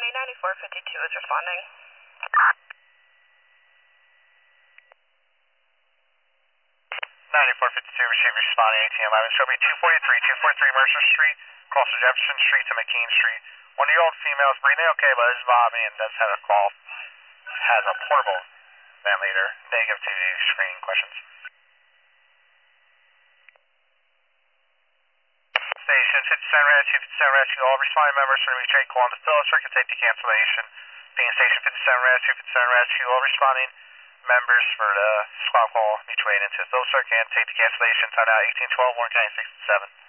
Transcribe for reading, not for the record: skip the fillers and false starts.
9452 is responding. 9452, receive responding ATM 11. Show me 243 Mercer Street, across from Jefferson Street to McKean Street. 1-year-old female is breathing okay, but is vomiting and does have a cough. Has a portable ventilator. Negative to screening questions. Station 57 Rescue, 57 Rescue. All responding members from the trade call on the Phillips Circuit take the cancellation. Being Station 57 Rescue, 57 Rescue. All responding members for the squad call mutuate into Phillips Circuit and take the cancellation. Time out 1812, Warren County 67.